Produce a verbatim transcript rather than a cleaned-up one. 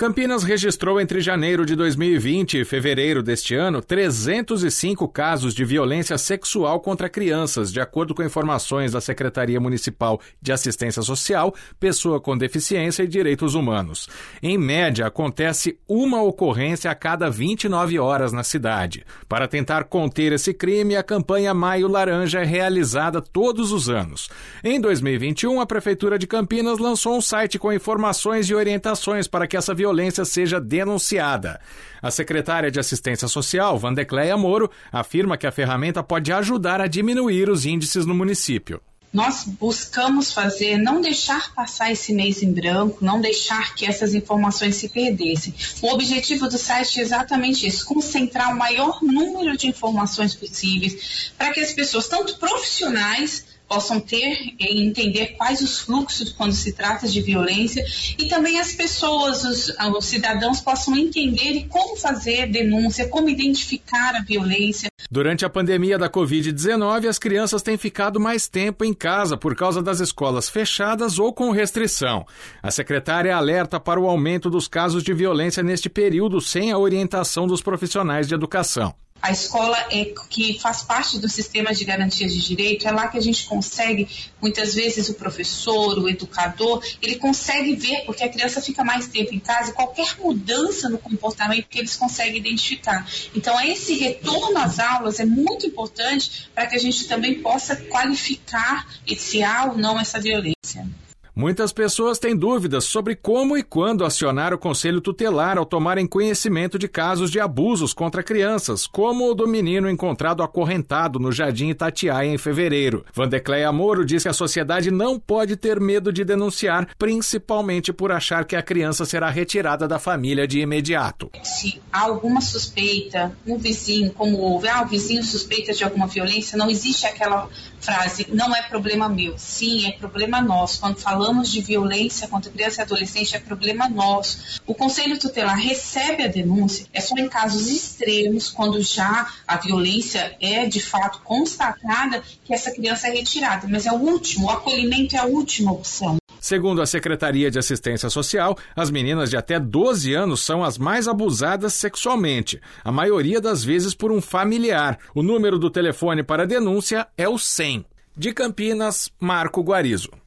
Campinas registrou entre janeiro de dois mil e vinte e fevereiro deste ano trezentos e cinco casos de violência sexual contra crianças, de acordo com informações da Secretaria Municipal de Assistência Social, Pessoa com Deficiência e Direitos Humanos. Em média, acontece uma ocorrência a cada vinte e nove horas na cidade. Para tentar conter esse crime, a campanha Maio Laranja é realizada todos os anos. Em dois mil e vinte e um, a Prefeitura de Campinas lançou um site com informações e orientações para que essa violência violência seja denunciada. A secretária de Assistência Social, Vandecleia Moro, afirma que a ferramenta pode ajudar a diminuir os índices no município. Nós buscamos fazer, não deixar passar esse mês em branco, não deixar que essas informações se perdessem. O objetivo do site é exatamente isso, concentrar o maior número de informações possíveis para que as pessoas, tanto profissionais, possam ter e entender quais os fluxos quando se trata de violência e também as pessoas, os, os cidadãos possam entender como fazer denúncia, como identificar a violência. Durante a pandemia da covid dezenove, as crianças têm ficado mais tempo em casa por causa das escolas fechadas ou com restrição. A secretária alerta para o aumento dos casos de violência neste período sem a orientação dos profissionais de educação. A escola é que faz parte do sistema de garantias de direito, é lá que a gente consegue, muitas vezes o professor, o educador, ele consegue ver, porque a criança fica mais tempo em casa, qualquer mudança no comportamento que eles conseguem identificar. Então, esse retorno às aulas é muito importante para que a gente também possa qualificar se há ou não essa violência. Muitas pessoas têm dúvidas sobre como e quando acionar o Conselho Tutelar ao tomarem conhecimento de casos de abusos contra crianças, como o do menino encontrado acorrentado no Jardim Itatiaia em fevereiro. Vandecleia Moro diz que a sociedade não pode ter medo de denunciar, principalmente por achar que a criança será retirada da família de imediato. Se há alguma suspeita, um vizinho, como houve, ah, o vizinho suspeita de alguma violência, não existe aquela frase, não é problema meu. Sim, é problema nosso. Quando falamos de violência contra criança e adolescente, é problema nosso. O Conselho Tutelar recebe a denúncia, é só em casos extremos, quando já a violência é de fato constatada, que essa criança é retirada. Mas é o último, o acolhimento é a última opção. Segundo a Secretaria de Assistência Social, as meninas de até doze anos são as mais abusadas sexualmente, a maioria das vezes por um familiar. O número do telefone para denúncia é o cem. De Campinas, Marco Guarizo.